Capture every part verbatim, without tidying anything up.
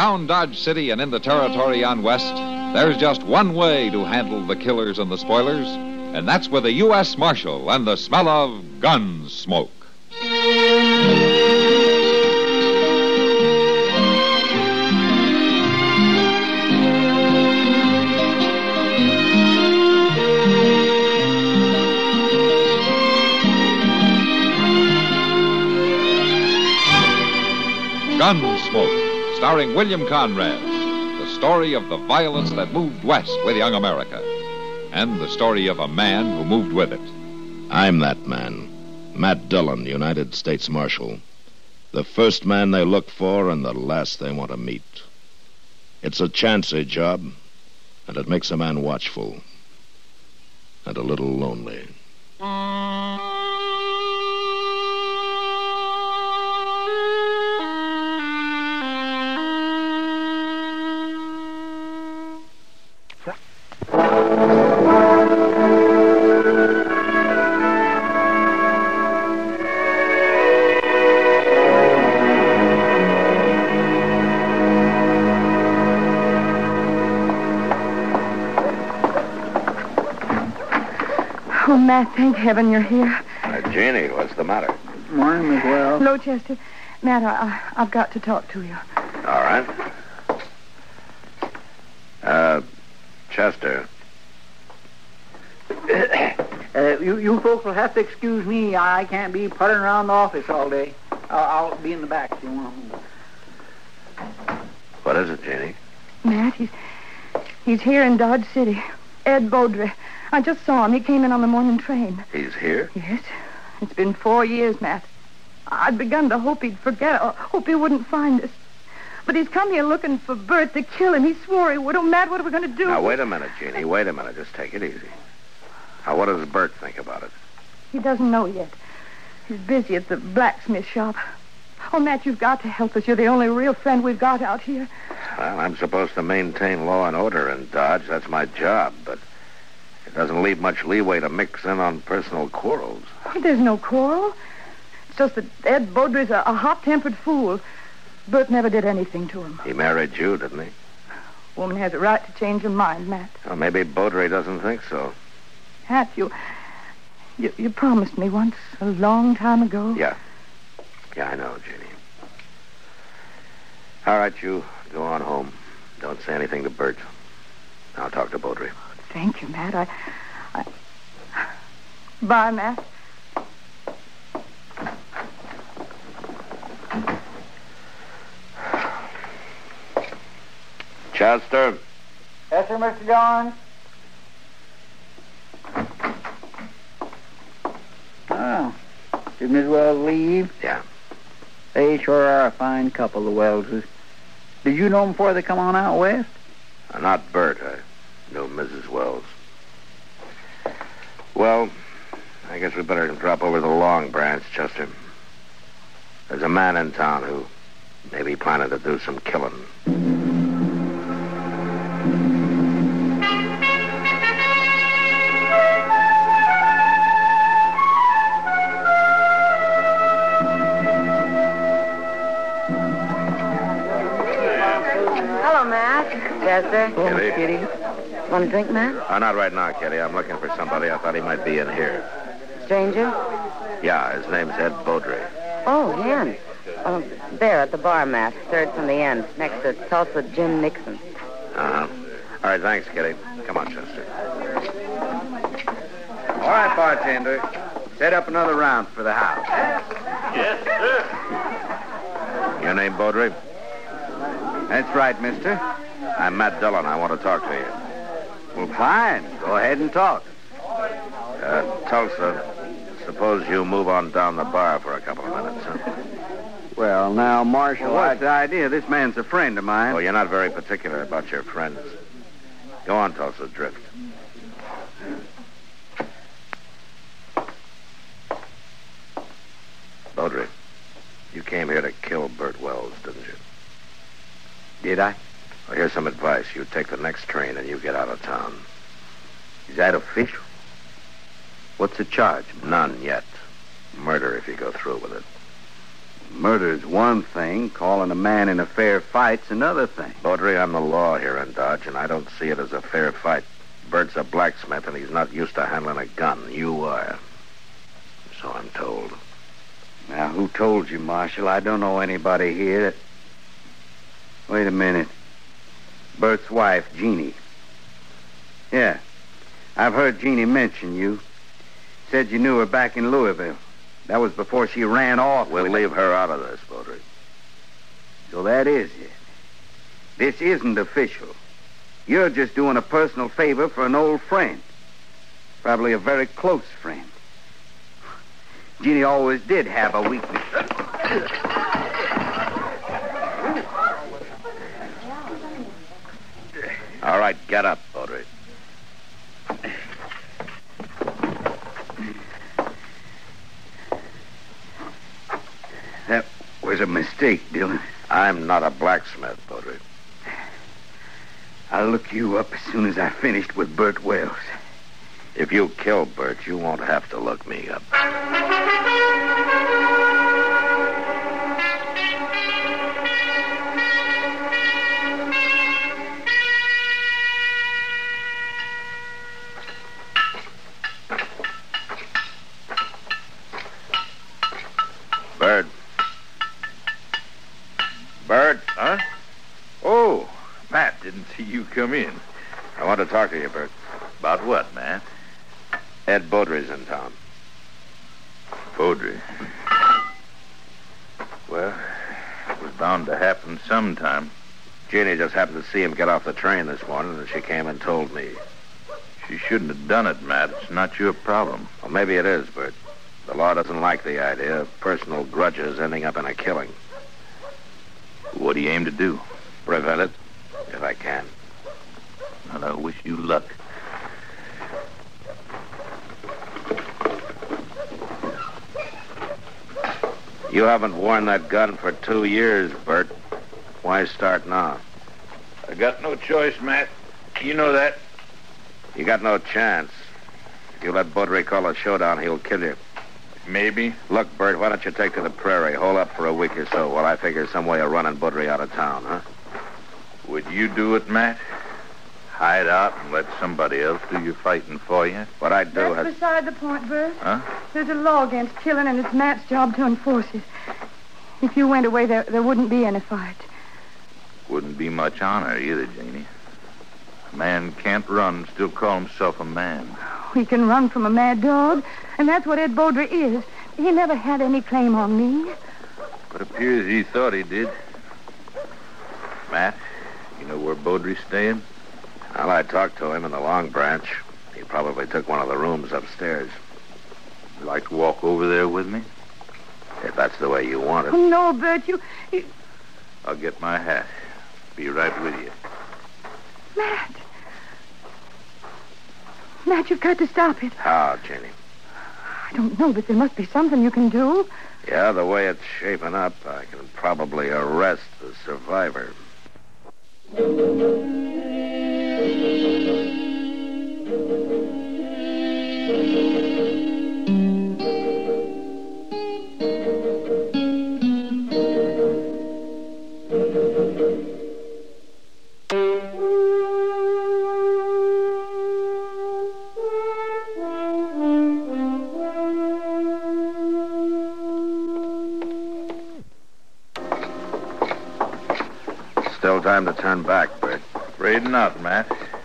Around Dodge City and in the territory on West, there's just one way to handle the killers and the spoilers, and that's with a U S Marshal and the smell of gun smoke. Gunsmoke, starring William Conrad, the story of the violence that moved west with young America, and the story of a man who moved with it. I'm that man, Matt Dillon, United States Marshal. The first man they look for and the last they want to meet. It's a chancy job, and it makes a man watchful and a little lonely. Oh, Matt, thank heaven you're here. Uh, Jeannie, what's the matter? Morning, Miss Wells. Hello, Chester. Matt, I, I, I've got to talk to you. All right. Uh, Chester. Uh, you, you folks will have to excuse me. I can't be puttering around the office all day. I'll, I'll be in the back if you want. What is it, Jeannie? Matt, he's, he's here in Dodge City. Ed Beaudry. I just saw him. He came in on the morning train. He's here? Yes. It's been four years, Matt. I'd begun to hope he'd forget, or hope he wouldn't find us. But he's come here looking for Bert to kill him. He swore he would. Oh, Matt, what are we going to do? Now, wait a minute, Jeannie. Wait a minute. Just take it easy. Now, what does Bert think about it? He doesn't know yet. He's busy at the blacksmith shop. Oh, Matt, you've got to help us. You're the only real friend we've got out here. Well, I'm supposed to maintain law and order in Dodge. That's my job, but it doesn't leave much leeway to mix in on personal quarrels. Oh, there's no quarrel. It's just that Ed Beaudry's a, a hot-tempered fool. Bert never did anything to him. He married you, didn't he? Woman has a right to change her mind, Matt. Well, maybe Beaudry doesn't think so. Matt, you, you, you promised me once, a long time ago. Yeah. Yeah, I know, Jeannie. All right, you go on home. Don't say anything to Bert. I'll talk to Beaudry. Thank you, Matt. I, I... Bye, Matt. Chester. Yes, sir, Mister John. Oh. Did Miss Wells leave? Yeah. They sure are a fine couple, the Wellses. Did you know them before they come on out west? Uh, not Bert. I know Missus Wells. Well, I guess we better drop over the Long Branch, Chester. There's a man in town who may be planning to do some killing. Hello, Matt. Chester. Oh, Kitty. Kitty. Want a drink, Matt? Uh, not right now, Kitty. I'm looking for somebody. I thought he might be in here. Stranger? Yeah, his name's Ed Beaudry. Oh, him. Oh, there at the bar, Matt. Third from the end, next to Tulsa Jim Nixon. Uh-huh. All right, thanks, Kitty. Come on, Chester. All right, bartender. Set up another round for the house. Yes, sir. Your name, Beaudry? That's right, mister. I'm Matt Dillon. I want to talk to you. Well, fine. Go ahead and talk. Uh, Tulsa, suppose you move on down the bar for a couple of minutes, huh? Well, now, Marshal, what's the idea? This man's a friend of mine. Oh, you're not very particular about your friends. Go on, Tulsa, drift. Beaudry, you came here to kill Bert Wells, didn't you? Did I? Well, here's some advice. You take the next train and you get out of town. Is that official? What's the charge? None yet. Murder if you go through with it. Murder's one thing. Calling a man in a fair fight's another thing. Baudry, I'm the law here in Dodge, and I don't see it as a fair fight. Bert's a blacksmith, and he's not used to handling a gun. You are. So I'm told. Now, who told you, Marshal? I don't know anybody here that... Wait a minute. Bert's wife, Jeannie. Yeah. I've heard Jeannie mention you. Said you knew her back in Louisville. That was before she ran off. We'll leave her out of this, Baudry. So that is it. This isn't official. You're just doing a personal favor for an old friend. Probably a very close friend. Jeannie always did have a weakness. All right, get up, Baudry. That was a mistake, Dillon. I'm not a blacksmith, Baudry. I'll look you up as soon as I finished with Bert Wells. If you kill Bert, you won't have to look me up. Bert. Bert? Huh? Oh, Matt, didn't see you come in. I want to talk to you, Bert. About what, Matt? Ed Baudry's in town. Baudry. Well, it was bound to happen sometime. Jeannie just happened to see him get off the train this morning, and she came and told me. She shouldn't have done it, Matt. It's not your problem. Well, maybe it is, Bert. The law doesn't like the idea of personal grudges ending up in a killing. What do you aim to do? Prevent it, if I can. And I wish you luck. You haven't worn that gun for two years, Bert. Why start now? I got no choice, Matt. You know that. You got no chance. If you let Baudry call a showdown, he'll kill you. Maybe. Look, Bert, why don't you take to the prairie, hole up for a week or so while I figure some way of running Baudry out of town, huh? Would you do it, Matt? Hide out and let somebody else do your fighting for you? What I'd do... That's has... beside the point, Bert. Huh? There's a law against killing, and it's Matt's job to enforce it. If you went away, there, there wouldn't be any fight. Wouldn't be much honor either, Janie. A man can't run and still call himself a man. He can run from a mad dog, and that's what Ed Baudry is. He never had any claim on me. It appears he thought he did. Matt, you know where Baudry's staying? Well, I talked to him in the Long Branch. He probably took one of the rooms upstairs. Would you like to walk over there with me? If that's the way you want it. Oh, no, Bert, you, you... I'll get my hat. Be right with you. Matt. Matt, you've got to stop it. How, Jenny? I don't know, but there must be something you can do. Yeah, the way it's shaping up, I can probably arrest the survivor. Still time to turn back, Bert. Afraid not, Matt.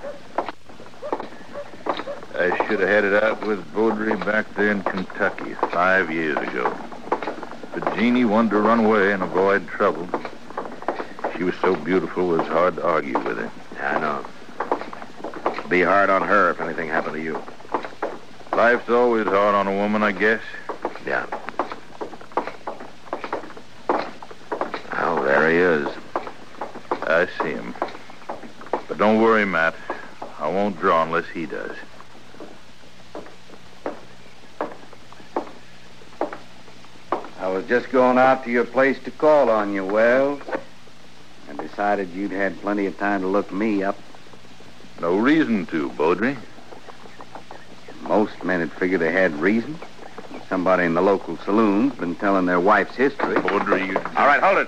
I should have had it out with Baudry back there in Kentucky five years ago. But Jeannie wanted to run away and avoid trouble. She was so beautiful, it was hard to argue with her. Yeah, I know. Be hard on her if anything happened to you. Life's always hard on a woman, I guess. Yeah. Oh, there he is. I see him. But don't worry, Matt. I won't draw unless he does. I was just going out to your place to call on you, Wells. I decided you'd had plenty of time to look me up. No reason to, Baudry. Most men would figure they had reason. Somebody in the local saloon's been telling their wife's history. Baudry, you... All right, hold it.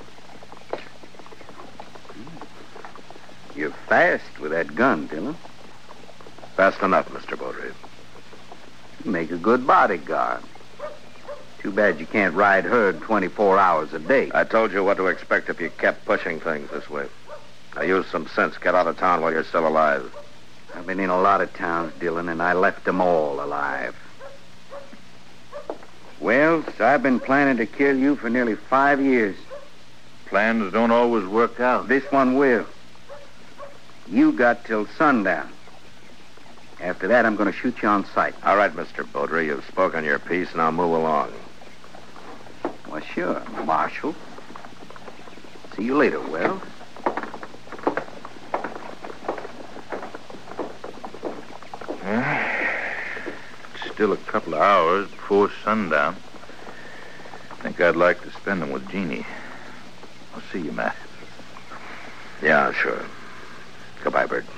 You're fast with that gun, Dillon. Fast enough, Mister Baudry. You make a good bodyguard. Too bad you can't ride herd twenty-four hours a day. I told you what to expect if you kept pushing things this way. Now use some sense. Get out of town while you're still alive. I've been in a lot of towns, Dillon, and I left them all alive. Well, I've been planning to kill you for nearly five years. Plans don't always work out. This one will. You got till sundown. After that, I'm going to shoot you on sight. All right, Mister Baudry, you've spoken your piece. Now move along. Well, sure, Marshal. See you later, Wells. Still a couple of hours before sundown. I think I'd like to spend them with Jeannie. I'll see you, Matt. Yeah, sure. Goodbye, Bert.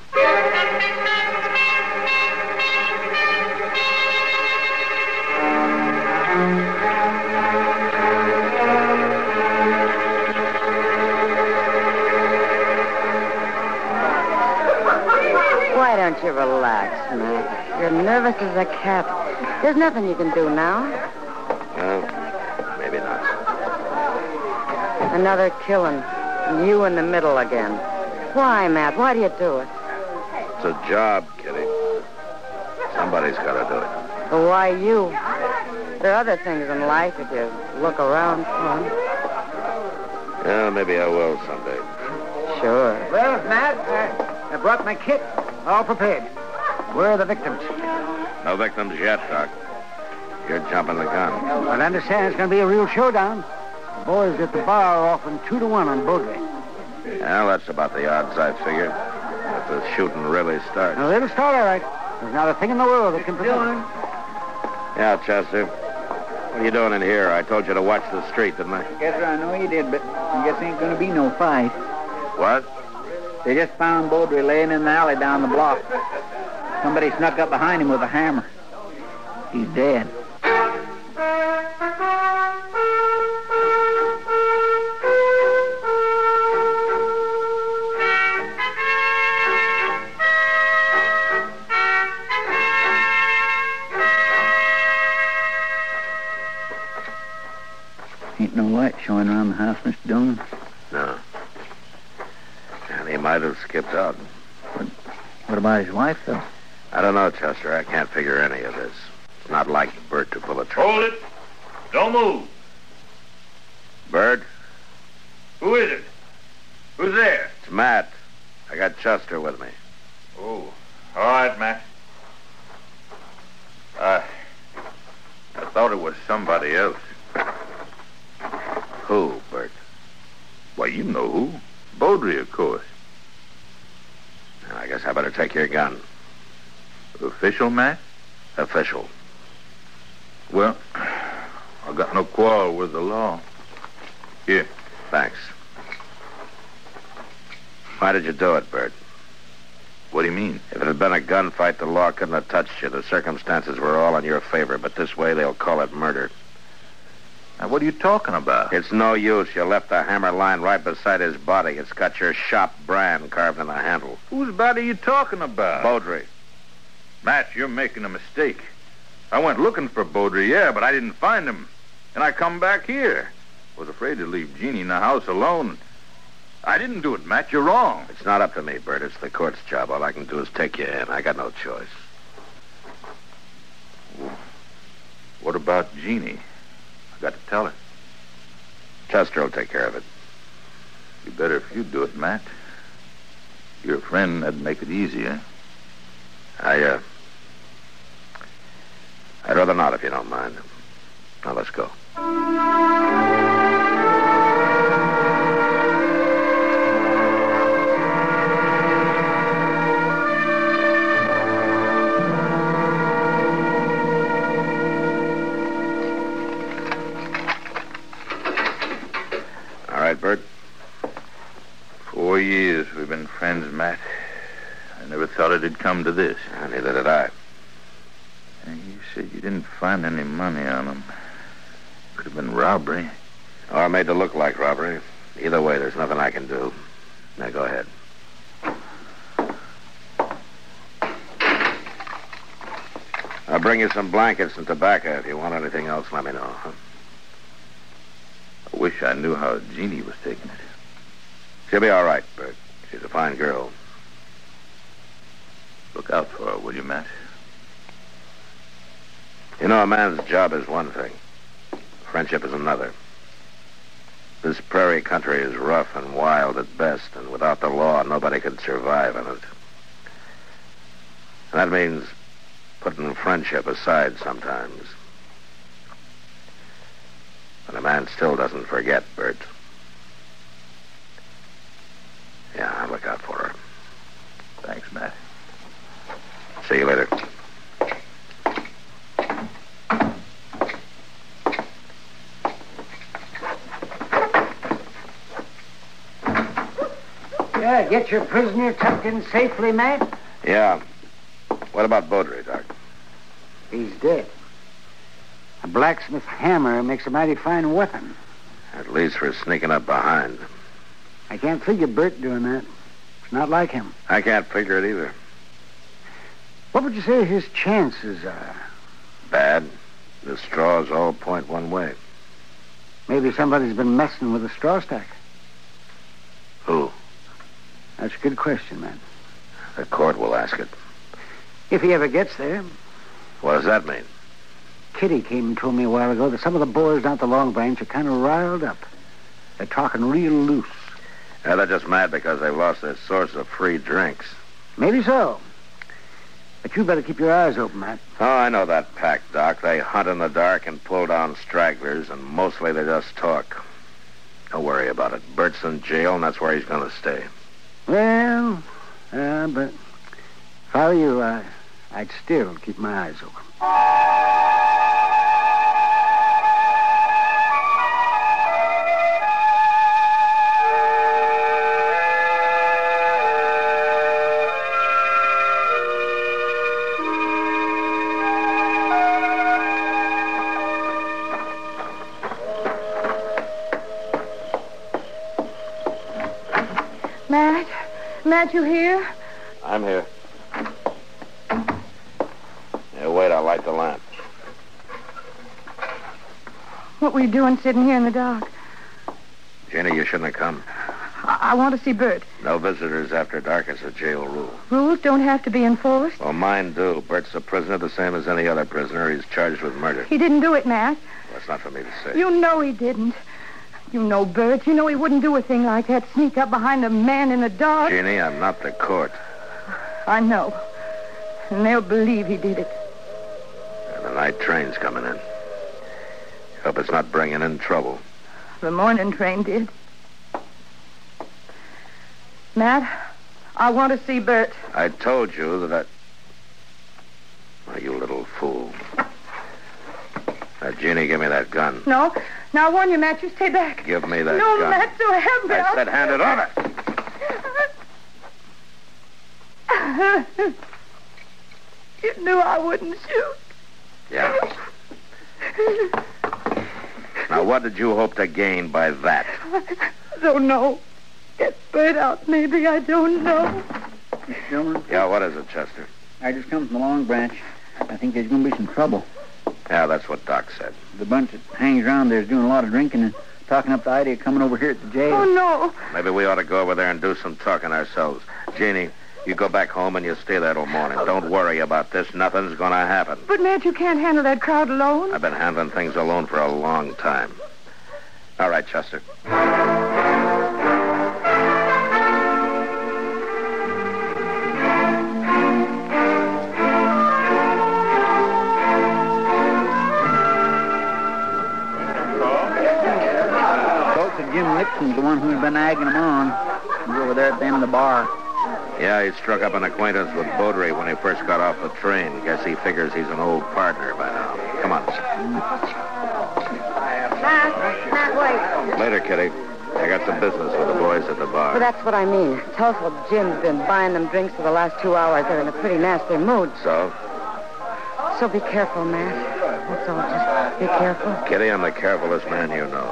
Why don't you relax, Matt? You're nervous as a cat. There's nothing you can do now. Well, maybe not. Another killing. And you in the middle again. Why, Matt? Why do you do it? It's a job, Kitty. Somebody's got to do it. But why you? There are other things in life if you look around for them. Yeah, maybe I will someday. Sure. Well, Matt, uh, I brought my kit. All prepared. Where are the victims? No victims yet, Doc. You're jumping the gun. Well, I understand it's going to be a real showdown. The boys at the bar are offering two to one on Baudry. Well, that's about the odds, I figure. If the shooting really starts. Now, it'll start all right. There's not a thing in the world that can prevent it. Yeah, Chester. What are you doing in here? I told you to watch the street, didn't I? Yes, sir, I know you did, but I guess ain't going to be no fight. What? They just found Baudry laying in the alley down the block. Somebody snuck up behind him with a hammer. He's dead. Ain't no light showing around the house, Mister Dillon. No. And he might have skipped out. What, what about his wife, though? I don't know, Chester. I can't figure any of this. It's not like Bert to pull a trick. Hold it. Don't move. Bert? Who is it? Who's there? It's Matt. I got Chester with me. Oh, all right, Matt. I, I thought it was somebody else. Who, Bert? Why, you know who. Baudry, of course. I guess I better take your gun. Official, Matt? Official. Well, I got no quarrel with the law. Here. Thanks. Why did you do it, Bert? What do you mean? If it had been a gunfight, the law couldn't have touched you. The circumstances were all in your favor, but this way they'll call it murder. Now, what are you talking about? It's no use. You left the hammer lying right beside his body. It's got your shop brand carved in the handle. Whose body are you talking about? Baudry. Matt, you're making a mistake. I went looking for Baudry, yeah, but I didn't find him. And I come back here. Was afraid to leave Jeannie in the house alone. I didn't do it, Matt. You're wrong. It's not up to me, Bert. It's the court's job. All I can do is take you in. I got no choice. What about Jeannie? I got to tell her. Chester will take care of it. You better if you do it, Matt. Your friend, that'd make it easier. I, uh... I'd rather not, if you don't mind. Now, let's go. All right, Bert. Four years we've been friends, Matt. I never thought it'd come to this. Uh, neither did I. You said you didn't find any money on him. Could have been robbery. Or made to look like robbery. Either way, there's nothing I can do. Now, go ahead. I'll bring you some blankets and tobacco. If you want anything else, let me know. Huh? I wish I knew how Jeannie was taking it. She'll be all right, Bert. She's a fine girl. Look out for her, will you, Matt? You know, a man's job is one thing. Friendship is another. This prairie country is rough and wild at best, and without the law, nobody could survive in it. And that means putting friendship aside sometimes. But a man still doesn't forget, Bert. Yeah, I'll look out for her. Thanks, Matt. See you later. Yeah, get your prisoner tucked in safely, Matt? Yeah. What about Beaudry, Doc? He's dead. A blacksmith hammer makes a mighty fine weapon. At least for sneaking up behind. I can't figure Bert doing that. It's not like him. I can't figure it either. What would you say his chances are? Bad. The straws all point one way. Maybe somebody's been messing with the straw stack. Who? That's a good question, man. The court will ask it. If he ever gets there. What does that mean? Kitty came and told me a while ago that some of the boys down at the Long Branch are kind of riled up. They're talking real loose. Yeah, they're just mad because they've lost their source of free drinks. Maybe so. But you better keep your eyes open, Matt. Oh, I know that pack, Doc. They hunt in the dark and pull down stragglers, and mostly they just talk. Don't worry about it. Bert's in jail, and that's where he's going to stay. Well, uh, but if I were you, uh, I'd still keep my eyes open. Matt? Matt, you here? I'm here. Yeah, wait, I'll light the lamp. What were you doing sitting here in the dark? Jenny, you shouldn't have come. I, I want to see Bert. No visitors after dark is a jail rule. Rules don't have to be enforced. Well, mine do. Bert's a prisoner the same as any other prisoner. He's charged with murder. He didn't do it, Matt. That's not for me to say. You know he didn't. You know Bert. You know he wouldn't do a thing like that. Sneak up behind a man in the dark. Jenny, I'm not the court. I know. And they'll believe he did it. And the night train's coming in. Hope it's not bringing in trouble. The morning train did. Matt, I want to see Bert. I told you that I... Oh, you little fool. Now, Jeannie, give me that gun. No. Now, I warn you, Matt, you stay back. Give me that no, gun. No, Matt, so help me. I said hand it over. You knew I wouldn't shoot. Yeah. Now, what did you hope to gain by that? I don't know. Get Bert out, maybe. I don't know. Mister Dillon? Yeah, what is it, Chester? I just come from the Long Branch. I think there's going to be some trouble. Yeah, that's what Doc said. The bunch that hangs around there is doing a lot of drinking and talking up the idea of coming over here at the jail. Oh, no. Maybe we ought to go over there and do some talking ourselves. Jeannie, you go back home and you stay there till morning. Don't worry about this. Nothing's going to happen. But, Matt, you can't handle that crowd alone. I've been handling things alone for a long time. All right, Chester. Jim Nixon's the one who's been egging him on. He's over there at the end of the bar. Yeah, he struck up an acquaintance with Beaudry when he first got off the train. Guess he figures he's an old partner by now. Come on. Matt, Matt, wait. Later, Kitty. I got some business with the boys at the bar. Well, that's what I mean. Tulsa Jim's been buying them drinks for the last two hours. They're in a pretty nasty mood. So? So be careful, Matt. That's all. Just be careful. Kitty, I'm the carefulest man you know.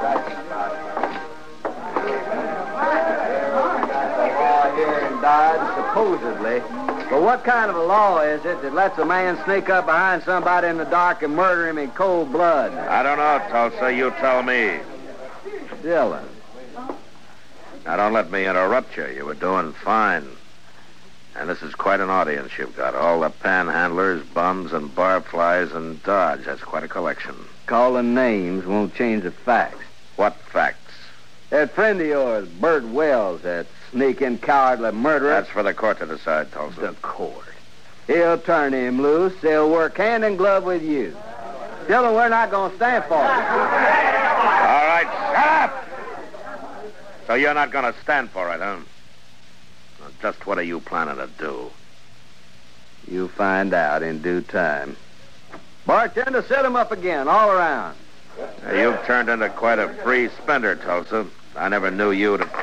Here in Dodge, supposedly. But what kind of a law is it that lets a man sneak up behind somebody in the dark and murder him in cold blood? I don't know, Tulsa. You tell me. Dillon. Now, don't let me interrupt you. You were doing fine. And this is quite an audience you've got. All the panhandlers, bums, and barflies in Dodge. That's quite a collection. Calling names won't change the facts. What facts? That friend of yours, Bert Wells, that sneaking, cowardly murderer. That's for the court to decide, Tulsa. The court. He'll turn him loose. They'll work hand in glove with you. Dillon, we're not going to stand for it. All right, shut up! So you're not going to stand for it, huh? Well, just what are you planning to do? You'll find out in due time. Bartender, set him up again, all around. Now, you've turned into quite a free spender, Tulsa. I never knew you to...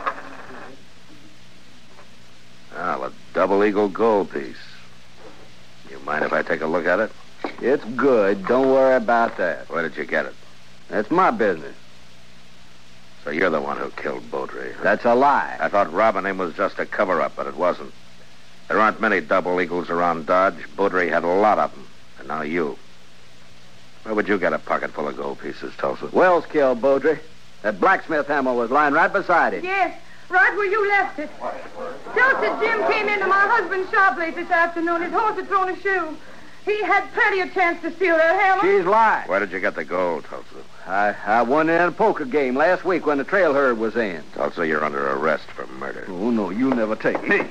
Well, a double eagle gold piece. You mind if I take a look at it? It's good. Don't worry about that. Where did you get it? That's my business. So you're the one who killed Beaudry. Huh? That's a lie. I thought robbing him was just a cover-up, but it wasn't. There aren't many double eagles around Dodge. Beaudry had a lot of them. And now you. Where would you get a pocket full of gold pieces, Tulsa? Wells killed Beaudry. That blacksmith hammer was lying right beside him. Yes, right where you left it. Tulsa Jim came into my husband's shop late this afternoon. His horse had thrown a shoe. He had plenty of chance to steal that hammer. She's lying. Where did you get the gold, Tulsa? I, I won it in a poker game last week when the trail herd was in. Tulsa, you're under arrest for murder. Oh, no, you'll never take me.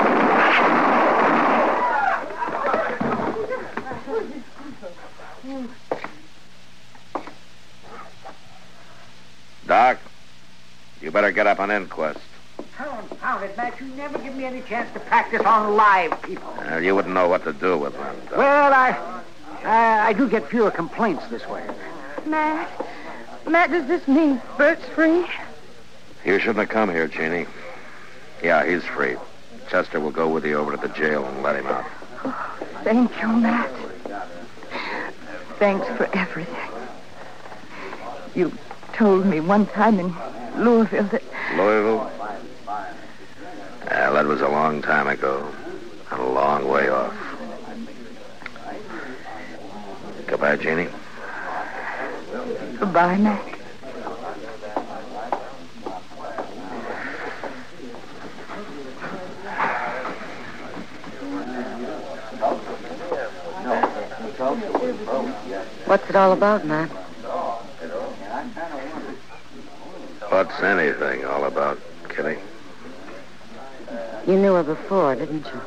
Doc, you better get up an inquest. Confound it, Matt. You never give me any chance to practice on live people. Uh, you wouldn't know what to do with them, Doc. Well, I, I, I do get fewer complaints this way. Matt, Matt, does this mean Bert's free? You shouldn't have come here, Jeannie. Yeah, he's free. Chester will go with you over to the jail and let him out. Oh, thank you, Matt. Thanks for everything. You told me one time in Louisville that... Louisville? Well, that was a long time ago. And a long way off. Goodbye, Jeannie. Goodbye, Matt. What's it all about, Matt? What's anything all about, Kitty? You knew her before, didn't you?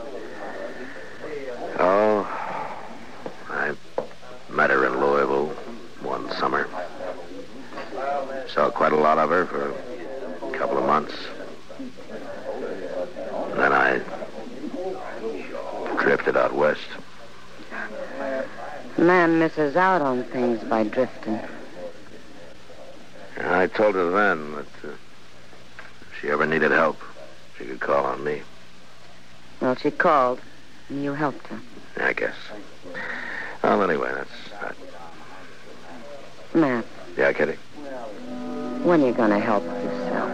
Oh, I met her in Louisville one summer. Saw quite a lot of her for a couple of months. And then I drifted out west. Man misses out on things by drifting. And I told her then that uh, if she ever needed help, she could call on me. Well, she called, and you helped her. I guess. Well, anyway, that's that. Matt. Yeah, Kitty? When are you going to help yourself?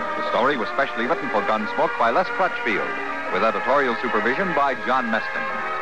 Specially written for Gunsmoke by Les Crutchfield, with editorial supervision by John Meston.